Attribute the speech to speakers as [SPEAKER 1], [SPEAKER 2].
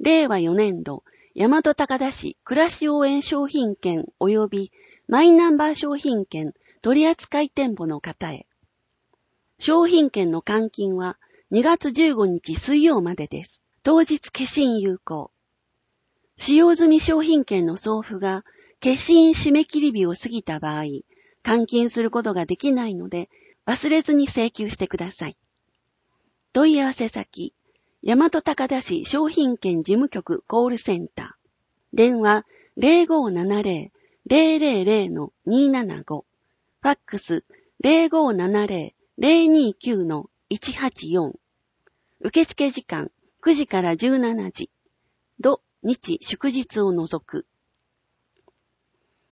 [SPEAKER 1] 令和4年度、大和高田市暮らし応援商品券及びマイナンバー商品券取扱店舗の方へ。商品券の換金は2月15日水曜までです。当日消印有効。使用済み商品券の送付が消印締め切り日を過ぎた場合、換金することができないので、忘れずに請求してください。問い合わせ先、大和高田市商品券事務局コールセンター。電話 0570-000-275。ファックス 0570-029-184。受付時間9時から17時。土日祝日を除く。